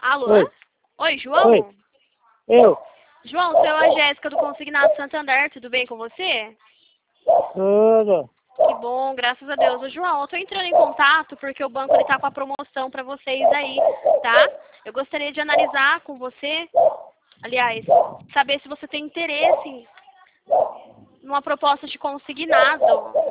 Alô? Oi. Oi, João? Oi. Eu. João, sou a Jéssica do Consignado Santander, tudo bem com você? Tudo. Que bom, graças a Deus. Ô, João, eu tô entrando em contato porque o banco ele tá com a promoção para vocês aí, tá? Eu gostaria de analisar com você, aliás, saber se você tem interesse numa proposta de consignado.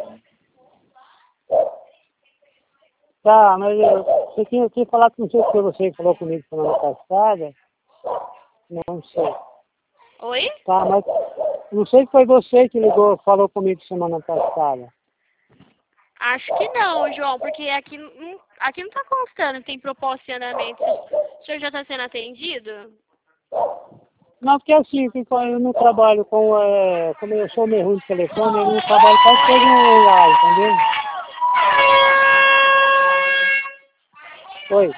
Tá, mas eu tinha falado com você que você falou comigo semana passada. Não sei. Oi? Tá, mas não sei se foi você que ligou, falou comigo semana passada. Acho que não, João, porque aqui não tá constando que tem proposta em andamento. O senhor já está sendo atendido? Não, porque assim, eu não trabalho como eu sou meio ruim de telefone, eu não trabalho quase todo online, entendeu? Oi.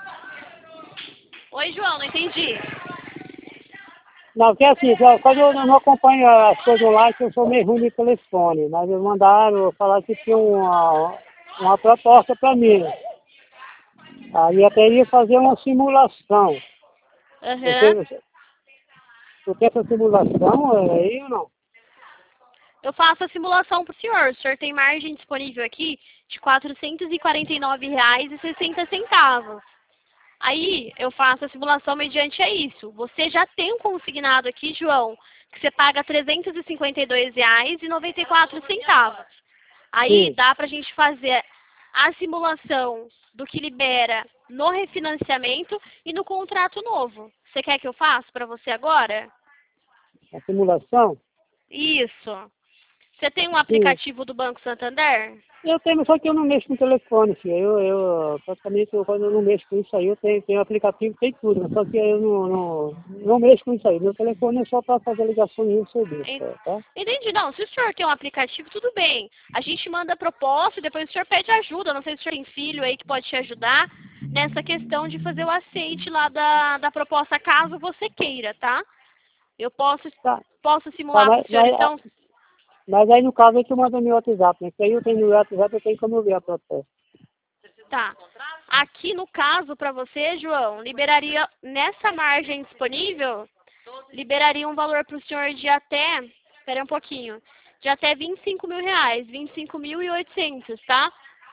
Oi, João, não entendi. Não, porque assim, quando eu não acompanho as coisas online, eu sou meio ruim de telefone, mas eles mandaram falar que tinha uma proposta para mim. Aí até ia fazer uma simulação. Aham. Você tem essa simulação aí ou não? Eu faço a simulação para o senhor. O senhor tem margem disponível aqui de R$ 449,60. Aí eu faço a simulação mediante a isso. Você já tem um consignado aqui, João, que você paga R$ 352,94. Aí Sim. dá para a gente fazer a simulação do que libera no refinanciamento e no contrato novo. Você quer que eu faça para você agora? A simulação? Isso. Você tem um Sim. aplicativo do Banco Santander? Eu tenho, só que eu não mexo com telefone, filho. Praticamente, quando eu não mexo com isso aí, eu tenho aplicativo, tem tudo, né? Só que eu não mexo com isso aí. Meu telefone é só para fazer ligação e receber, En- tá? Entendi. Não, se o senhor tem um aplicativo, tudo bem. A gente manda a proposta e depois o senhor pede ajuda. Não sei se o senhor tem filho aí que pode te ajudar nessa questão de fazer o aceite lá da proposta, caso você queira, tá? Eu Tá, posso tá simular para o senhor, então? mas aí no caso é que eu mando no meu WhatsApp, né? Porque aí eu tenho no WhatsApp, eu tenho como ver a proposta. Tá. Aqui no caso, para você, João, liberaria, nessa margem disponível, liberaria um valor para o senhor de até, espera um pouquinho, de até R$ 25.000, 25.800, tá?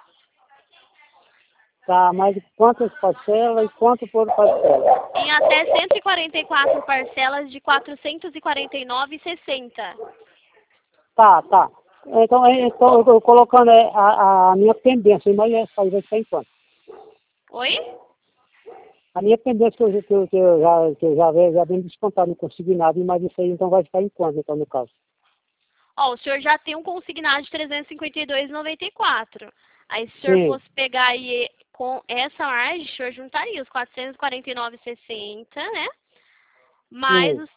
Tá, mas quantas parcelas e quanto por parcela? Em até 144 parcelas de R$ 449,60. Tá. Então eu tô colocando a minha pendência, mas essa aí vai ficar em quanto? Oi? A minha pendência que eu já venho descontado, não consegui nada, mas isso aí então vai ficar em quanto, então, no caso? Ó, o senhor já tem um consignado de 352,94. Aí, se o senhor Sim, fosse pegar aí com essa margem, o senhor juntaria os 449,60, né? Mais sim. os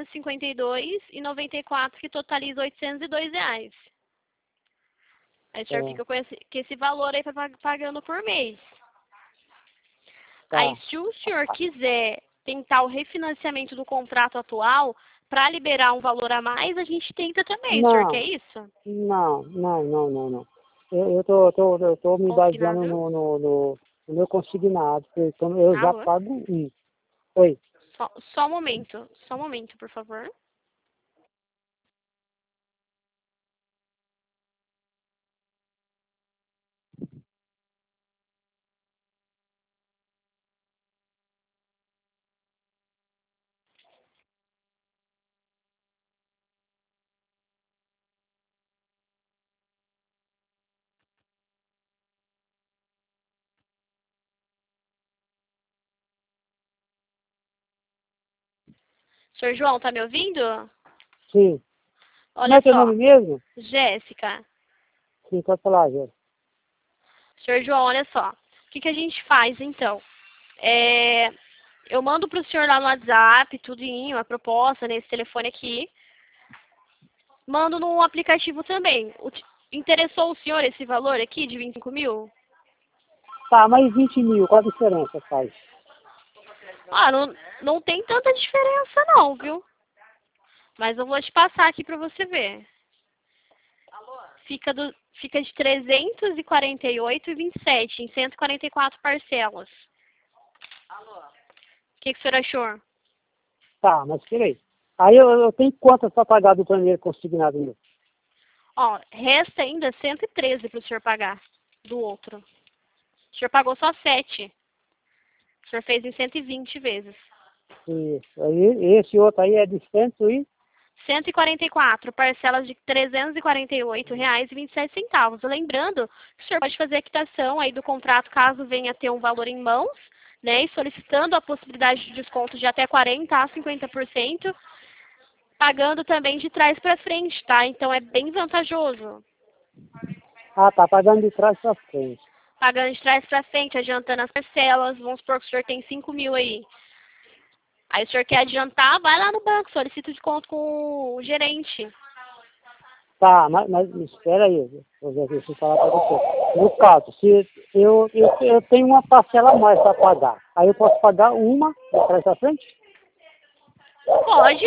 352,94, que totaliza R$ 802. Aí o senhor É, fica com esse valor aí pagando por mês. Aí, tá. se o senhor quiser tentar o refinanciamento do contrato atual, para liberar um valor a mais, a gente tenta também. O senhor quer Não, isso? não. Eu tô me baseando Consignado? no meu consignado, porque então eu já Alô? pago um. Oi. Só um momento, por favor. Senhor João, tá me ouvindo? Sim. Como é Olha teu nome só, mesmo? Jéssica. Sim, pode falar, Jéssica. Senhor João, olha só. O que a gente faz, então? Eu mando pro senhor lá no WhatsApp, tudinho, a proposta nesse telefone aqui. Mando no aplicativo também. Interessou o senhor esse valor aqui de 25.000? Tá, mais 20 mil, qual a diferença faz? Ah, não tem tanta diferença não, viu? Mas eu vou te passar aqui pra você ver. Fica de 348,27 em 144 parcelas. que o senhor achou? Tá, mas peraí. Aí eu tenho quantas para pagar do primeiro consignado meu? Ó, resta ainda 113 para o senhor pagar do outro. O senhor pagou só 7. O senhor fez em 120 vezes. Isso. Aí, esse outro aí é de 144, parcelas de R$ 348,27. Lembrando que o senhor pode fazer a quitação aí do contrato caso venha ter um valor em mãos, né? E solicitando a possibilidade de desconto de até 40% a 50%, pagando também de trás para frente, tá? Então é bem vantajoso. Ah, tá pagando de trás para frente. Pagando de trás para frente, adiantando as parcelas. Vamos supor que o senhor tem 5 mil aí. Aí o senhor quer adiantar, vai lá no banco, solicita o desconto com o gerente. Tá, mas espera aí, vou ver aqui se eu falar para você. No caso, se eu tenho uma parcela a mais para pagar, aí eu posso pagar uma de trás para frente? Pode.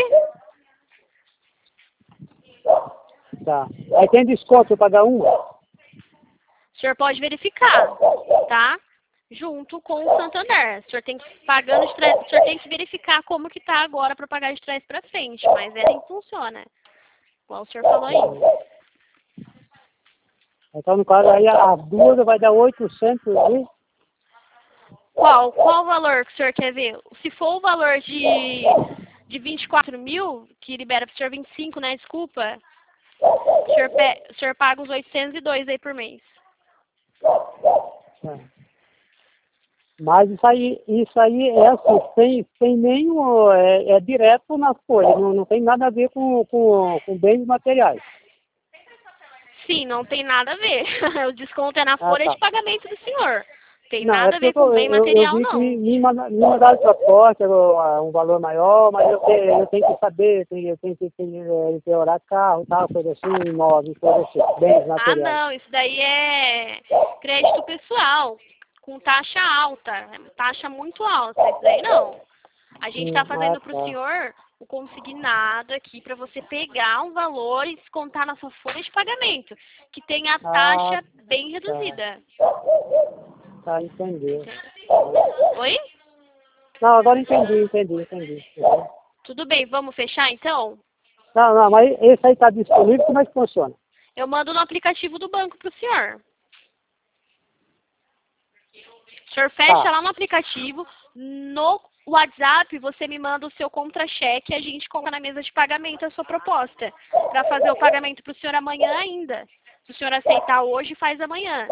Tá. Aí tem desconto eu pagar uma? O senhor pode verificar, tá? Junto com o Santander. O senhor tem que pagando de trás, o senhor tem que verificar como que tá agora para pagar de trás para frente, mas é assim que funciona. Igual o senhor falou aí. Então, no caso, aí as duas vai dar 800 e... Qual o valor que o senhor quer ver? Se for o valor de 24 mil, que libera para o senhor 25, né? Desculpa. O senhor paga os 802 aí por mês. É. Mas isso aí é assim, sem nenhum... É direto na folha, não tem nada a ver com bens materiais. Sim, não tem nada a ver. O desconto é na Ah, folha tá. de pagamento do senhor. Tem Não, é nada a porque ver com bem eu material, vi que não. me mandaram transporte, um valor maior, mas eu tenho que saber, eu tenho que empeorar carro, tal, coisa assim, imóvel, coisa assim, bens Ah, materiais. não, isso daí é crédito pessoal, com taxa alta, taxa muito alta, isso daí não. A gente está Ah, fazendo para o tá. senhor o consignado aqui para você pegar um valor e descontar na sua folha de pagamento, que tem a Ah, taxa bem tá. reduzida. Tá, entendi. Oi? Não, agora entendi. Tudo bem, vamos fechar então? Não, mas esse aí tá disponível, como é que funciona? Eu mando no aplicativo do banco para o senhor. O senhor fecha Tá, lá no aplicativo, no WhatsApp você me manda o seu contra-cheque e a gente coloca na mesa de pagamento a sua proposta. Para fazer o pagamento para o senhor amanhã ainda. Se o senhor aceitar hoje, faz amanhã.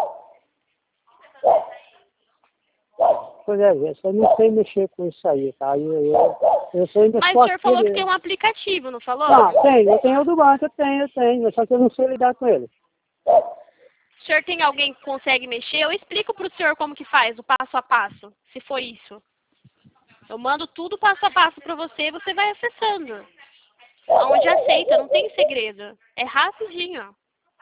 pois é, eu não sei mexer com isso aí, tá? Eu sou ainda Mas só o senhor falou que tem aquele... um aplicativo, não falou? Não, eu tenho o do banco, eu tenho, só que eu não sei lidar com ele. O senhor tem alguém que consegue mexer? Eu explico para o senhor como que faz, o passo a passo, se for isso. Eu mando tudo passo a passo para você e você vai acessando. Onde aceita, não tem segredo. É rapidinho.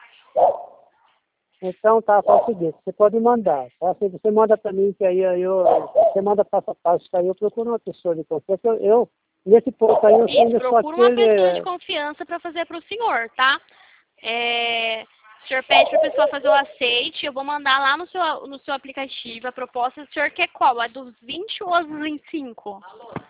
Então tá, faz o seguinte, você pode mandar, tá? Você manda para mim, que aí você manda passo a passo, que aí eu procuro uma pessoa de confiança. Nesse ponto aí, eu sou Isso, ainda só procura uma pessoa de aquele... confiança para fazer para o senhor, tá? O senhor pede para a pessoa fazer o aceite, eu vou mandar lá no seu aplicativo a proposta. O senhor quer qual? A dos 20 ou a dos 25?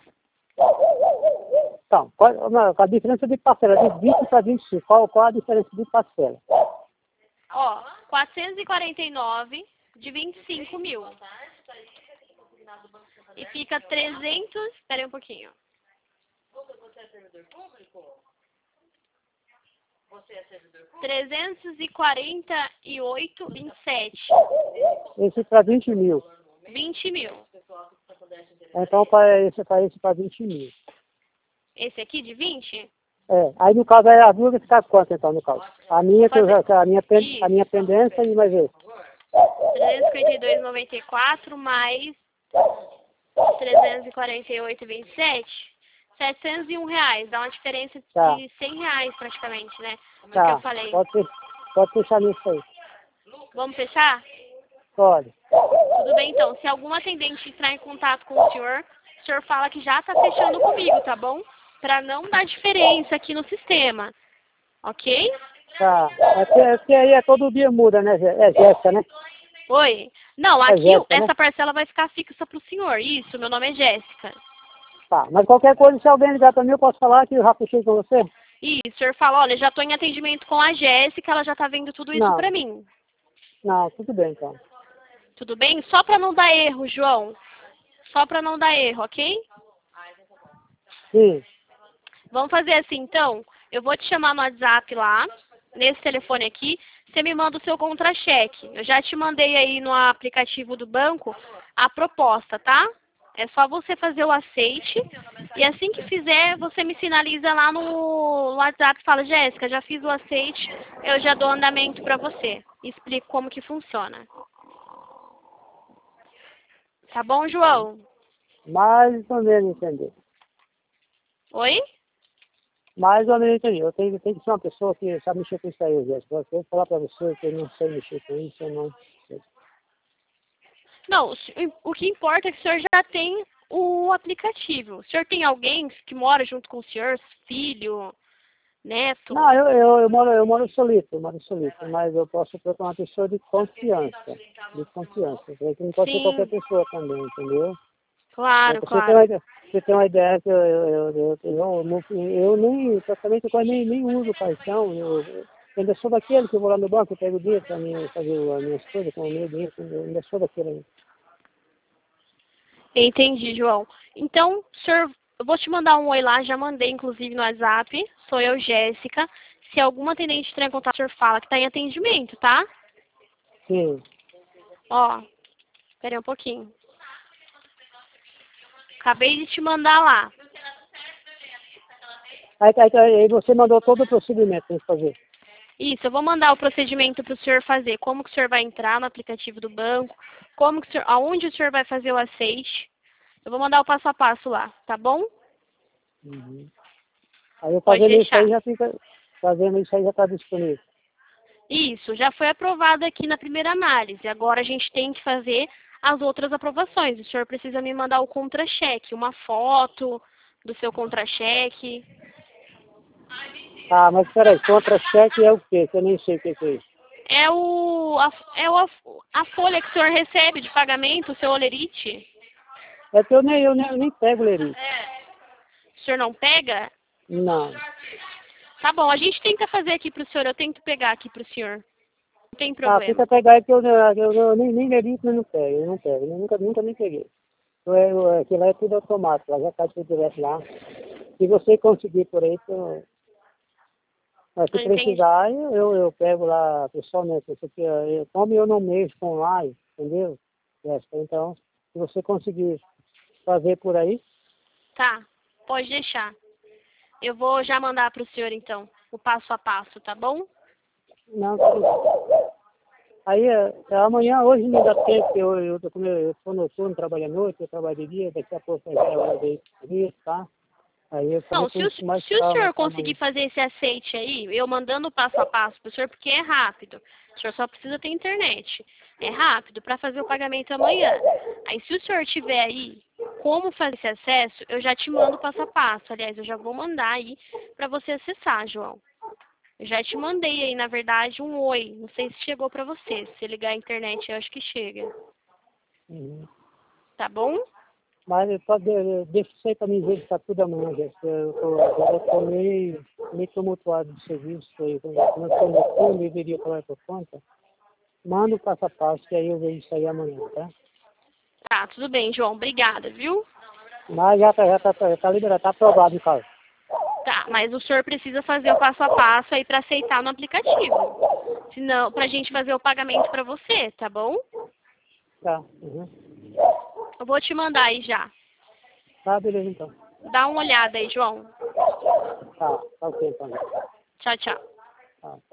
Então, não, a diferença de parcela, de 20 para 25, qual a diferença de parcela? Ó, 449 de 25 mil. E fica 300... Espera aí um pouquinho. 348,27. Esse para 20 mil. 20 mil. Então, para esse para 20 mil. Esse aqui de 20? Aí no caso, aí a duas vai ficar quanto então, no caso? A minha, Vou fazer... a minha pendência e mais esse. 352,94 mais 348,27. R$ 701. Dá uma diferença Tá, de R$ 100 praticamente, né? Do que eu tá. falei. Pode fechar nisso aí. Vamos fechar? Pode. Tudo bem, então. Se algum atendente entrar em contato com o senhor fala que já está fechando comigo, tá bom? Para não dar diferença aqui no sistema. Ok? Tá. É porque aí todo dia muda, né, Jéssica, né? Oi? Não, É aqui Jéssica, né? essa parcela vai ficar fixa para o senhor. Isso, meu nome é Jéssica. Tá, mas qualquer coisa, se alguém ligar para mim, eu posso falar que eu já puxei com você? E o senhor fala, olha, já estou em atendimento com a Jéssica, ela já está vendo tudo isso Não, para mim. não, tudo bem, então. Tudo bem? Só para não dar erro, João. Só para não dar erro, ok? Sim, Vamos fazer assim, então. Eu vou te chamar no WhatsApp lá, nesse telefone aqui. Você me manda o seu contra-cheque. Eu já te mandei aí no aplicativo do banco a proposta, tá? É só você fazer o aceite. E assim que fizer, você me sinaliza lá no WhatsApp e fala, Jéssica, já fiz o aceite, eu já dou andamento para você. Explico como que funciona. Tá bom, tá. João? Mais ou menos entender. Oi? Mais ou menos entendi. Eu tenho que ser uma pessoa que sabe mexer com isso aí, Jéssica. Eu vou falar para você que eu não sei mexer com isso, eu não sei. Não, o que importa é que o senhor já tem o aplicativo. O senhor tem alguém que mora junto com o senhor, filho, Não, neto? eu moro solito, mas eu posso procurar uma pessoa de confiança. Que não pode ser qualquer Sim, pessoa também, entendeu? claro, Pra você ter uma claro. ideia, você tem uma ideia que eu nem, praticamente eu quase nem uso cartão, eu ainda sou daquele que eu vou lá no banco, eu pego o dinheiro para mim fazer as minhas coisas com o meu dinheiro, eu ainda sou daquele ainda. Entendi, João. Então, senhor, eu vou te mandar um oi lá, já mandei inclusive no WhatsApp. Sou eu, Jéssica. Se alguma atendente entrar em contato, o senhor fala que está em atendimento, tá? Sim. Ó, espera aí um pouquinho. Acabei de te mandar lá. Aí você mandou todo o procedimento para fazer. Isso, eu vou mandar o procedimento para o senhor fazer. Como que o senhor vai entrar no aplicativo do banco, como que o senhor, aonde o senhor vai fazer o aceite. Eu vou mandar o passo a passo lá, tá bom? Uhum. Aí eu Pode fazendo isso aí deixar. já fica, fazendo isso aí já está disponível. Isso, já foi aprovado aqui na primeira análise. Agora a gente tem que fazer as outras aprovações. O senhor precisa me mandar o contra-cheque, uma foto do seu contra-cheque. Ah, mas peraí, contra-cheque é o quê? Que eu nem sei o que é isso. É a folha que o senhor recebe de pagamento, o seu olerite. É que eu nem pego lerite. O senhor não pega? Não. Tá bom, a gente tenta fazer aqui pro senhor, eu tento pegar aqui pro senhor. Não tem Ah, problema. tenta pegar aí que eu nem lerite eu não pego, eu nunca nem peguei. Aquilo lá é tudo automático, lá já cai tudo direto lá. Se você conseguir por aí, se Entendi. precisar, eu pego lá pessoalmente. Como eu não mexo com online, entendeu? Então, se você conseguir fazer por aí, Tá, pode deixar. Eu vou já mandar pro senhor então, o passo a passo, tá bom? não. Aí hoje não dá tempo, porque eu tô noturno, trabalho à noite, eu trabalho de dia, daqui a pouco já é hora de ir, tá? Aí eu falei Não, com isso mais se o calma senhor para amanhã. conseguir fazer esse aceite aí, eu mandando o passo a passo pro senhor, porque é rápido. O senhor só precisa ter internet. É rápido para fazer o pagamento amanhã. Aí se o senhor tiver aí como fazer esse acesso, eu já te mando o passo a passo. Aliás, eu já vou mandar aí para você acessar, João. Eu já te mandei aí, na verdade, um oi. Não sei se chegou para você. Se ligar a internet, eu acho que chega. Uhum. Tá bom? Mas deixa isso aí para mim ver se está tudo amanhã, gente. Agora eu tô meio tumultuado de serviço, aí, como eu estou no fundo, deveria tomar por conta. Manda o passo a passo, que aí eu vejo isso aí amanhã, tá? Tá, tudo bem, João. Obrigada, viu? Mas já tá liberado, tá aprovado o caso. Tá, mas o senhor precisa fazer o passo a passo aí para aceitar no aplicativo. Senão, pra gente fazer o pagamento para você, tá bom? Tá, uhum. Eu vou te mandar aí já. Tá, beleza então. Dá uma olhada aí, João. Tá ok então. Tchau, tchau. Tá.